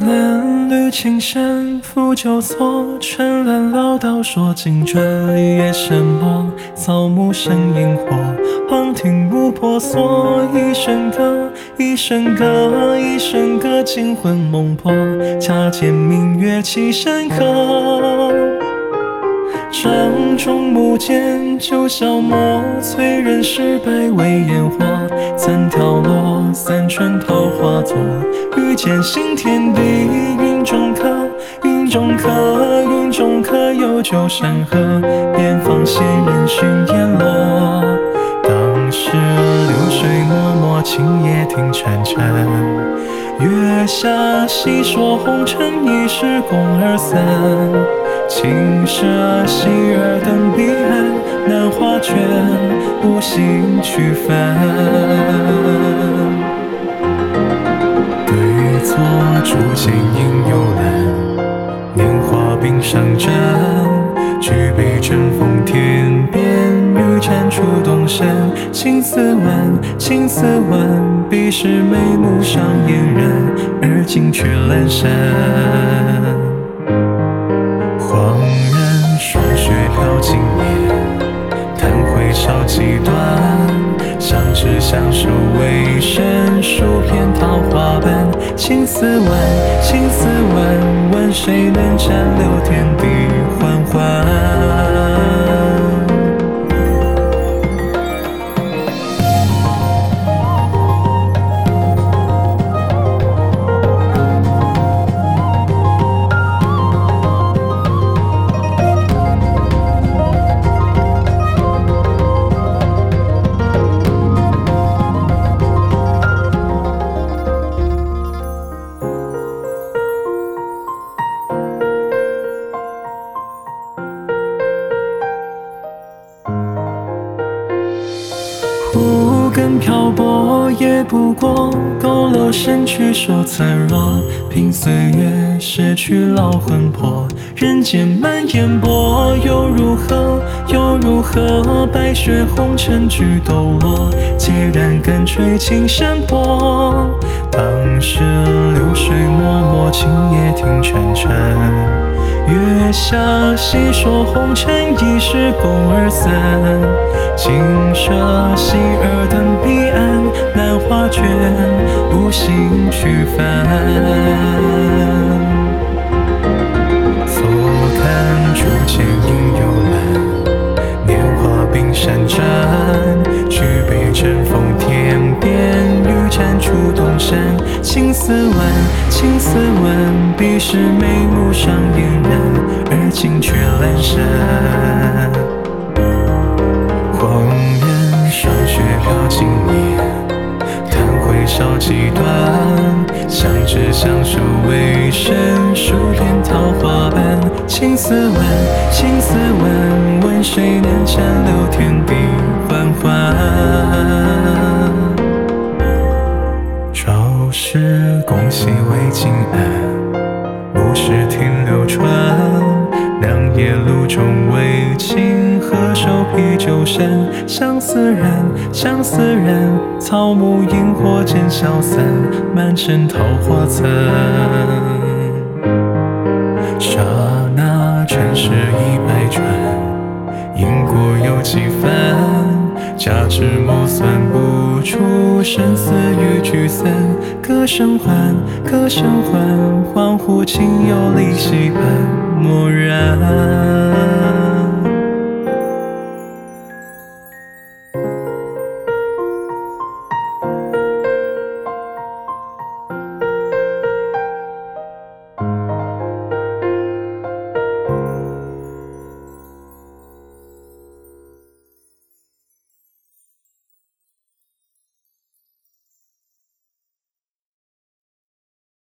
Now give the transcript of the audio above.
蓝缕青山拂旧错，春兰老道说尽这夜深默，草木生萤火，黄庭无婆娑。一声歌，一声歌，一声歌，惊魂梦魄，恰见明月起山河。帐中木剑旧消磨，催人诗百味烟火。怎条落，三春桃花作，遇见新天地。云中客，云中客，云中客，有旧山河。边放闲人寻烟落。当时流水脉脉，今夜听潺潺。月下细说红尘，已是共而散。青蛇戏儿等彼岸，难画卷，无心去翻。对坐竹间应幽兰，年华冰上枕。举杯争锋天边，欲斩出东山。青丝万，青丝万，彼时眉目上嫣然，而今却阑珊。恍然霜雪飘经年，叹回少几段。相知相守为身，数片桃花瓣。青丝万，青丝万，问谁能斩留天地缓缓。无根漂泊也不过，佝偻身躯手残弱。凭岁月逝去老魂魄，人间漫烟波，又如何？又如何？白雪红尘俱抖落，孑然更垂青山坡。当时流水脉脉，今夜听潺潺。月下细说红尘，已是共而散。青蛇戏儿等彼岸，难画卷，无心去翻。坐看竹间应幽兰，年华冰山斩。举杯争锋天边，欲斩出东山。青丝万，青丝万，彼时眉目上嫣然，而今却阑珊。恍然霜雪飘经年，叹回少几段。相知相守为身，数片桃花瓣。青丝万，青丝万，问谁能斩留天地缓缓。朝时共喜为今安，暮时听流传。良夜路中为情，何手披旧衫。相思然，相思然，草木萤火渐消散，满城桃花残。刹那尘世已百转，因果有几番。假至谋算不出，生死与聚散。歌声唤，歌声唤，恍惚情有离兮般漠然。